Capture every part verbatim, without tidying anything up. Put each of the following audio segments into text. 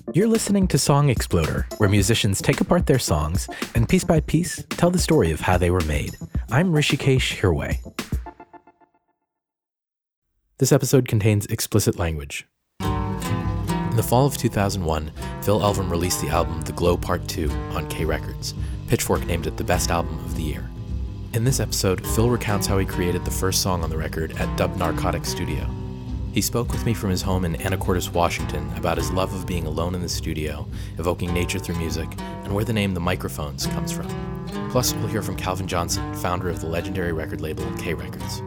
You're listening to Song Exploder, where musicians take apart their songs and piece by piece tell the story of how they were made. I'm Rishikesh Hirway. This episode contains explicit language. In the fall of two thousand one, Phil Elverum released the album The Glow Part two on K Records. Pitchfork named it the best album of the year. In this episode, Phil recounts how he created the first song on the record at Dub Narcotics Studio. He spoke with me from his home in Anacortes, Washington, about his love of being alone in the studio, evoking nature through music, and where the name The Microphones comes from. Plus, we'll hear from Calvin Johnson, founder of the legendary record label K Records.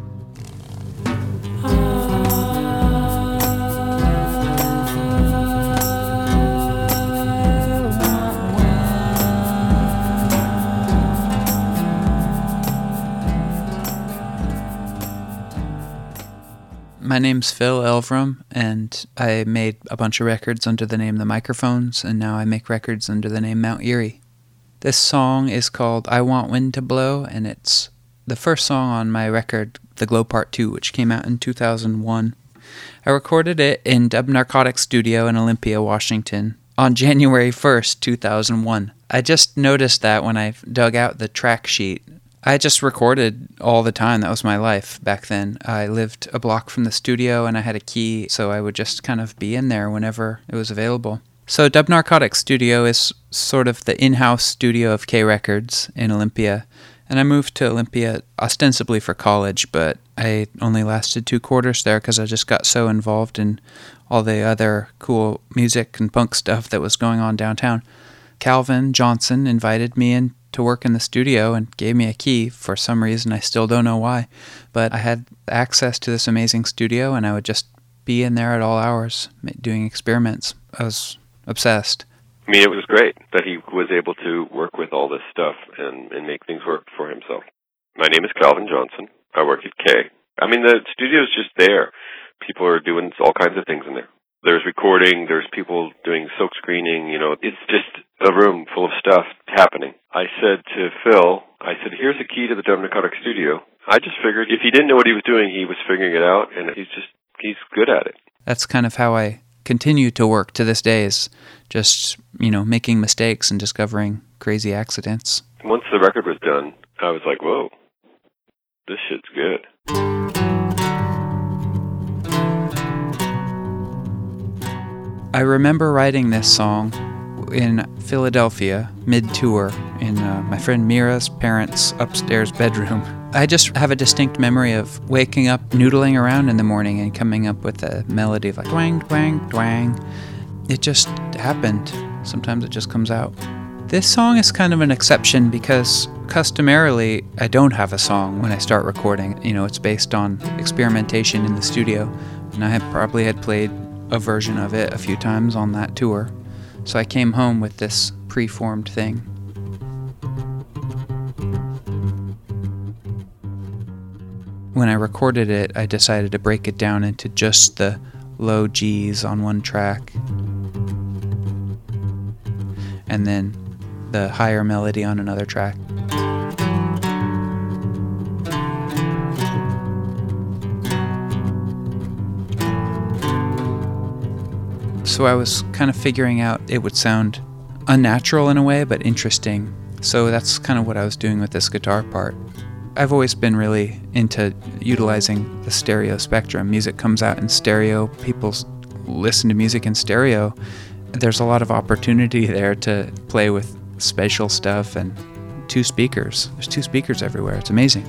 My name's Phil Elverum, and I made a bunch of records under the name The Microphones, and now I make records under the name Mount Eerie. This song is called I Want Wind to Blow, and it's the first song on my record, The Glow Part two, which came out in two thousand one. I recorded it in Dub Narcotics Studio in Olympia, Washington, on January first, two thousand one. I just noticed that when I dug out the track sheet. I just recorded all the time. That was my life back then. I lived a block from the studio and I had a key, so I would just kind of be in there whenever it was available. So Dub Narcotics Studio is sort of the in-house studio of K Records in Olympia. And I moved to Olympia ostensibly for college, but I only lasted two quarters there because I just got so involved in all the other cool music and punk stuff that was going on downtown. Calvin Johnson invited me in to work in the studio and gave me a key for some reason. I still don't know why, but I had access to this amazing studio and I would just be in there at all hours doing experiments. I was obsessed. I mean, it was great that he was able to work with all this stuff and, and make things work for himself. My name is Calvin Johnson. I work at K. I mean, the studio's just there. People are doing all kinds of things in there. There's recording, there's people doing silk screening, you know, it's just a room full of stuff happening. I said to Phil, I said, here's a key to the Dub Narcotics Studio. I just figured if he didn't know what he was doing, he was figuring it out, and he's just, he's good at it. That's kind of how I continue to work to this day, is just, you know, making mistakes and discovering crazy accidents. Once the record was done, I was like, whoa, this shit's good. I remember writing this song in Philadelphia, mid-tour, in uh, my friend Mira's parents' upstairs bedroom. I just have a distinct memory of waking up, noodling around in the morning, and coming up with a melody of like twang, twang, twang. It just happened. Sometimes it just comes out. This song is kind of an exception because customarily I don't have a song when I start recording. You know, it's based on experimentation in the studio, and I had probably had played a version of it a few times on that tour. So I came home with this preformed thing. When I recorded it, I decided to break it down into just the low G's on one track, and then the higher melody on another track. So I was kind of figuring out it would sound unnatural in a way, but interesting. So that's kind of what I was doing with this guitar part. I've always been really into utilizing the stereo spectrum. Music comes out in stereo. People listen to music in stereo. There's a lot of opportunity there to play with spatial stuff and two speakers. There's two speakers everywhere. It's amazing.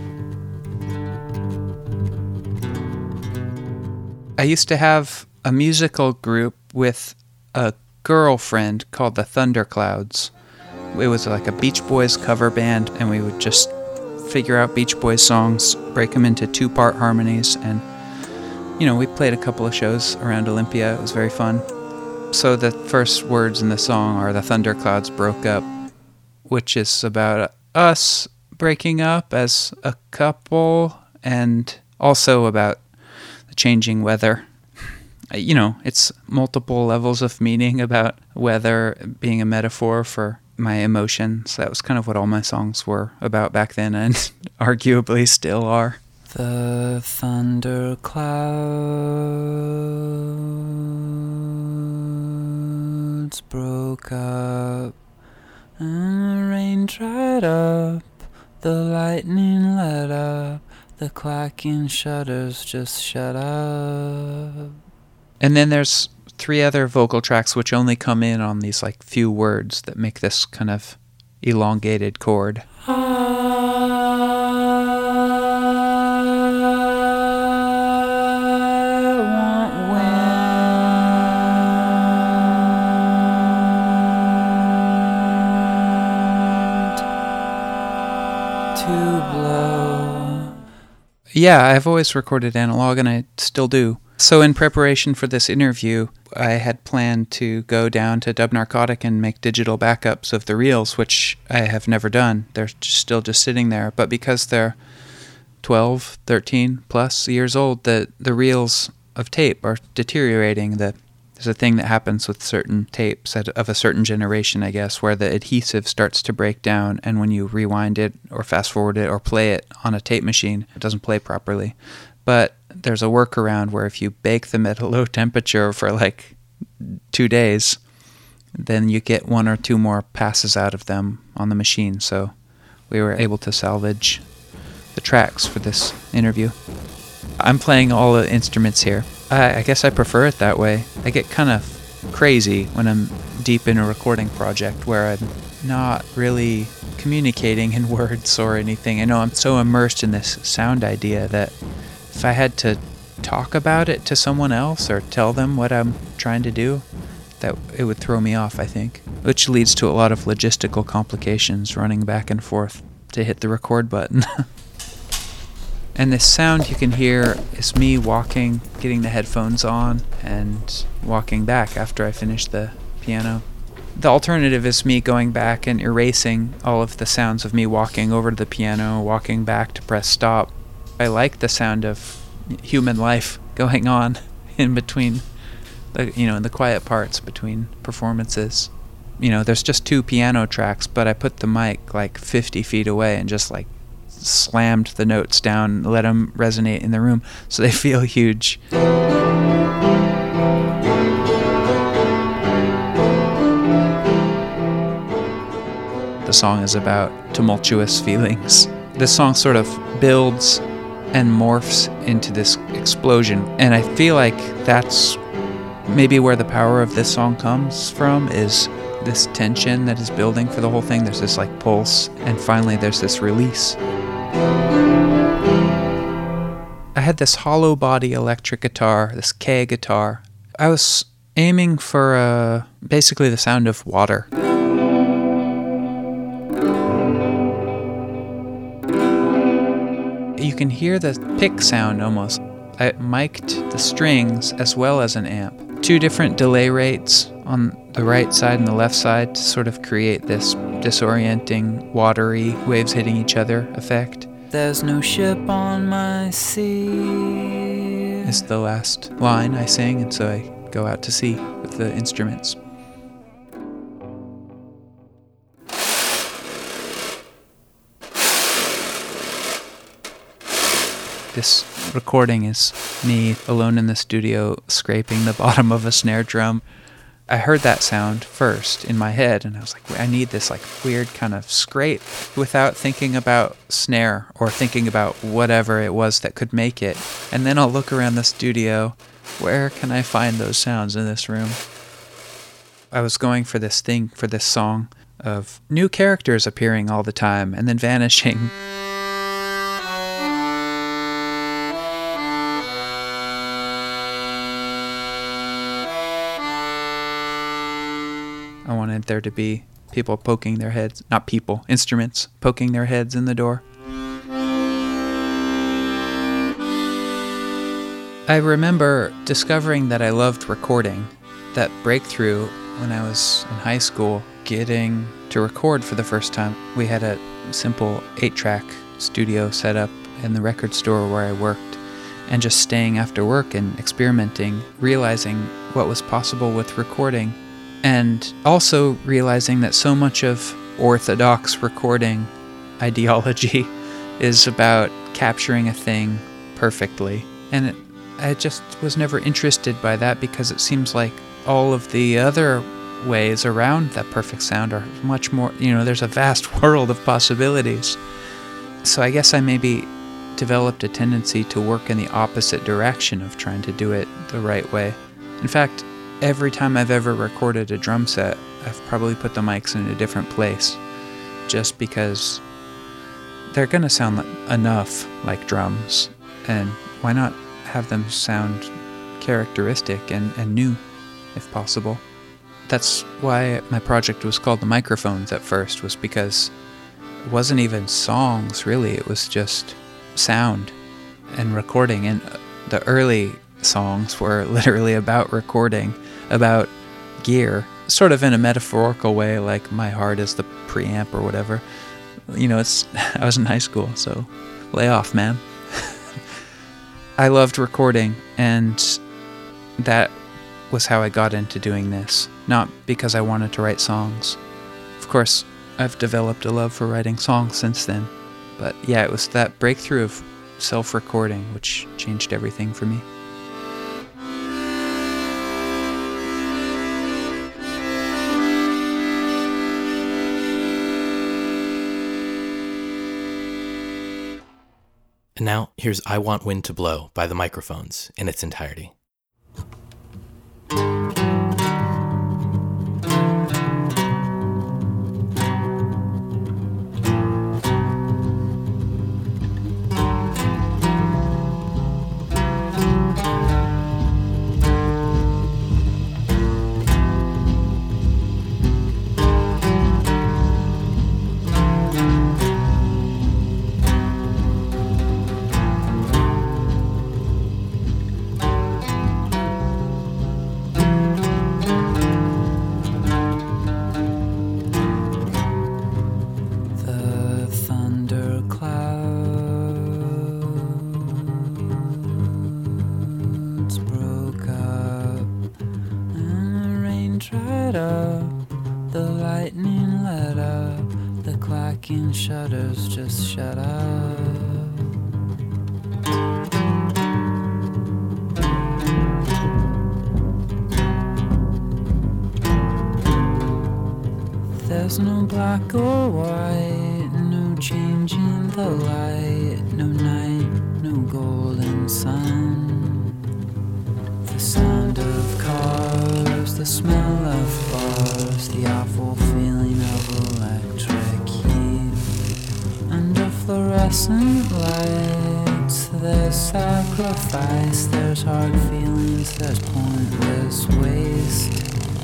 I used to have a musical group with a girlfriend called the Thunderclouds. It was like a Beach Boys cover band, and we would just figure out Beach Boys songs, break them into two-part harmonies, and, you know, we played a couple of shows around Olympia. It was very fun. So the first words in the song are the Thunderclouds broke up, which is about us breaking up as a couple, and also about the changing weather. You know, it's multiple levels of meaning about weather being a metaphor for my emotions. That was kind of what all my songs were about back then, and arguably still are. The thunderclouds, woke up, and the rain dried up, the lightning let up, the clacking shutters just shut up. And then there's three other vocal tracks which only come in on these like few words that make this kind of elongated chord. Yeah, I've always recorded analog, and I still do. So in preparation for this interview, I had planned to go down to Dub Narcotic and make digital backups of the reels, which I have never done. They're still just sitting there. But because they're twelve, thirteen plus years old, the, the reels of tape are deteriorating. The There's a thing that happens with certain tapes of a certain generation, I guess, where the adhesive starts to break down, and when you rewind it or fast forward it or play it on a tape machine, it doesn't play properly. But there's a workaround where if you bake them at a low temperature for like two days, then you get one or two more passes out of them on the machine. So we were able to salvage the tracks for this interview. I'm playing all the instruments here. I, I guess I prefer it that way. I get kind of crazy when I'm deep in a recording project where I'm not really communicating in words or anything. I know I'm so immersed in this sound idea that if I had to talk about it to someone else or tell them what I'm trying to do, that it would throw me off, I think. Which leads to a lot of logistical complications running back and forth to hit the record button. And this sound you can hear is me walking, getting the headphones on, and walking back after I finish the piano. The alternative is me going back and erasing all of the sounds of me walking over to the piano, walking back to press stop. I like the sound of human life going on in between, the, you know, in the quiet parts between performances. You know, there's just two piano tracks, but I put the mic like fifty feet away and just like slammed the notes down, let them resonate in the room so they feel huge. The song is about tumultuous feelings. This song sort of builds and morphs into this explosion, and I feel like that's maybe where the power of this song comes from, is this tension that is building for the whole thing. There's this like pulse, and finally there's this release. I had this hollow body electric guitar, this K guitar. I was aiming for uh, basically the sound of water. You can hear the pick sound almost. I mic'd the strings as well as an amp. Two different delay rates on the right side and the left side to sort of create this disorienting, watery, waves hitting each other effect. There's no ship on my sea is the last line I sing, and so I go out to sea with the instruments. This recording is me alone in the studio scraping the bottom of a snare drum. I heard that sound first in my head, and I was like, I need this like weird kind of scrape without thinking about snare or thinking about whatever it was that could make it. And then I'll look around the studio. Where can I find those sounds in this room? I was going for this thing, for this song of new characters appearing all the time and then vanishing. I wanted there to be people poking their heads, not people, instruments, poking their heads in the door. I remember discovering that I loved recording, that breakthrough when I was in high school, getting to record for the first time. We had a simple eight-track studio set up in the record store where I worked, and just staying after work and experimenting, realizing what was possible with recording. And also realizing that so much of orthodox recording ideology is about capturing a thing perfectly. And it, I just was never interested by that because it seems like all of the other ways around that perfect sound are much more, you know, there's a vast world of possibilities. So I guess I maybe developed a tendency to work in the opposite direction of trying to do it the right way. In fact, every time I've ever recorded a drum set, I've probably put the mics in a different place, just because they're going to sound enough like drums, and why not have them sound characteristic and, and new, if possible. That's why my project was called The Microphones at first, was because it wasn't even songs, really. It was just sound and recording, and the early songs were literally about recording, about gear, sort of in a metaphorical way, like my heart is the preamp or whatever. You know, it's I was in high school, so lay off, man. I loved recording, and that was how I got into doing this, not because I wanted to write songs. Of course, I've developed a love for writing songs since then, but yeah, it was that breakthrough of self-recording which changed everything for me. And now, here's I Want Wind to Blow by The Microphones in its entirety. Shutters just shut up. There's no black or white, no change in the light, no night, no golden sun. The sound of cars, the smell of bars, the awful feeling of electric fluorescent lights. There's sacrifice, there's hard feelings, there's pointless waste.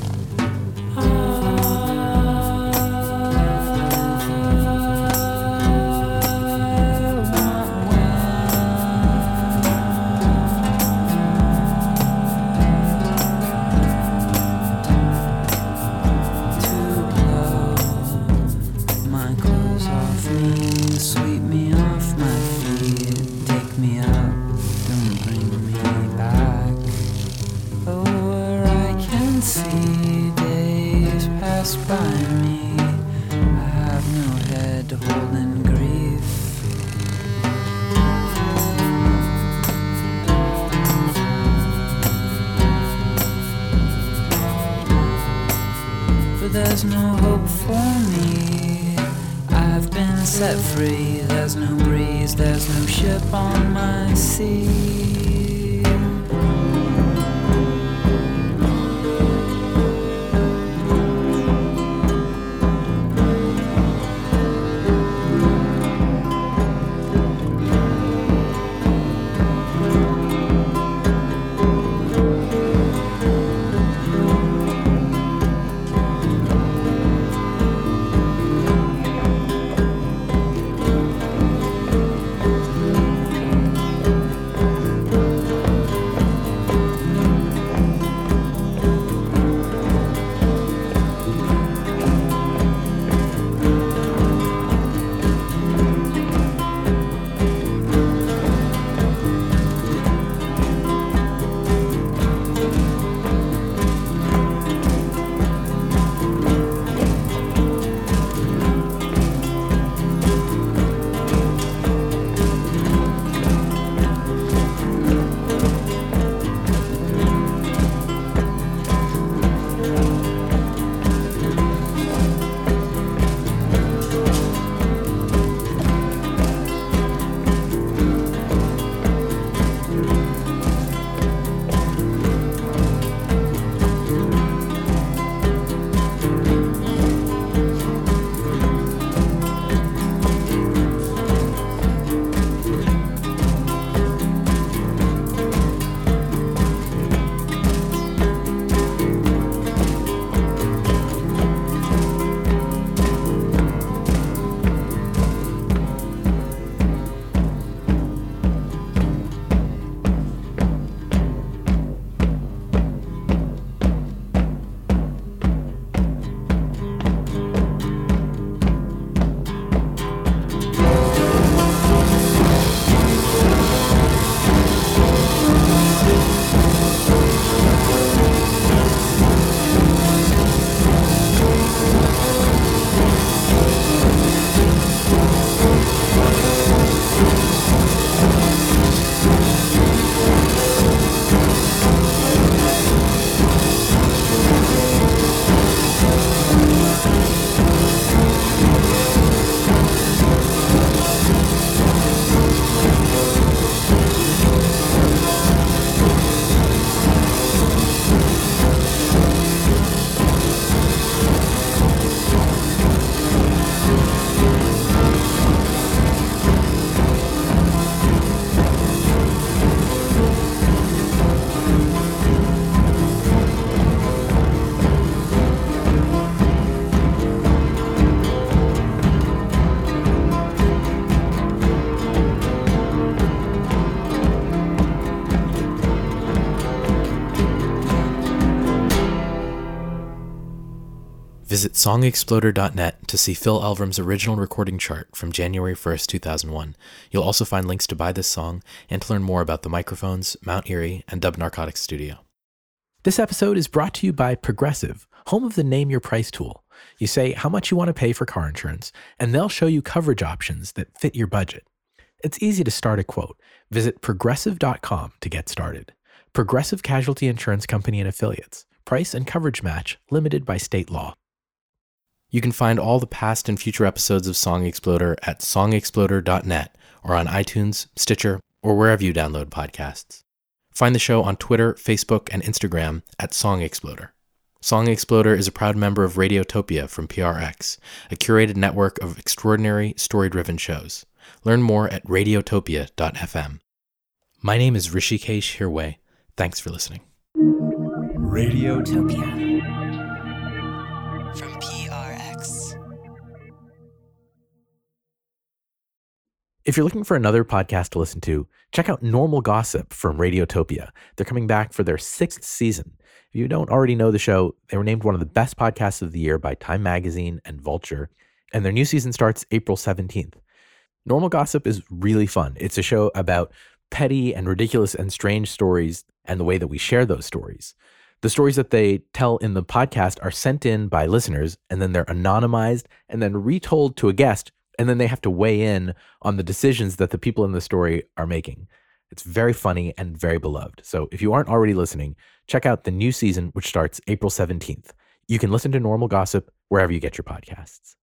There's no hope for me. I've been set free. There's no breeze, there's no ship on my sea. Visit song exploder dot net to see Phil Elvrum's original recording chart from January first, two thousand one. You'll also find links to buy this song and to learn more about the Microphones, Mount Eerie, and Dub Narcotics Studio. This episode is brought to you by Progressive, home of the Name Your Price tool. You say how much you want to pay for car insurance, and they'll show you coverage options that fit your budget. It's easy to start a quote. Visit progressive dot com to get started. Progressive Casualty Insurance Company and Affiliates. Price and coverage match limited by state law. You can find all the past and future episodes of Song Exploder at song exploder dot net or on iTunes, Stitcher, or wherever you download podcasts. Find the show on Twitter, Facebook, and Instagram at Song Exploder. Song Exploder is a proud member of Radiotopia from P R X, a curated network of extraordinary, story-driven shows. Learn more at radiotopia dot f m. My name is Rishikesh Hirway. Thanks for listening. Radiotopia from P R X. If you're looking for another podcast to listen to, check out Normal Gossip from Radiotopia. They're coming back for their sixth season. If you don't already know the show, they were named one of the best podcasts of the year by Time Magazine and Vulture, and their new season starts April seventeenth. Normal Gossip is really fun. It's a show about petty and ridiculous and strange stories and the way that we share those stories. The stories that they tell in the podcast are sent in by listeners, and then they're anonymized and then retold to a guest, and then they have to weigh in on the decisions that the people in the story are making. It's very funny and very beloved. So if you aren't already listening, check out the new season, which starts April seventeenth. You can listen to Normal Gossip wherever you get your podcasts.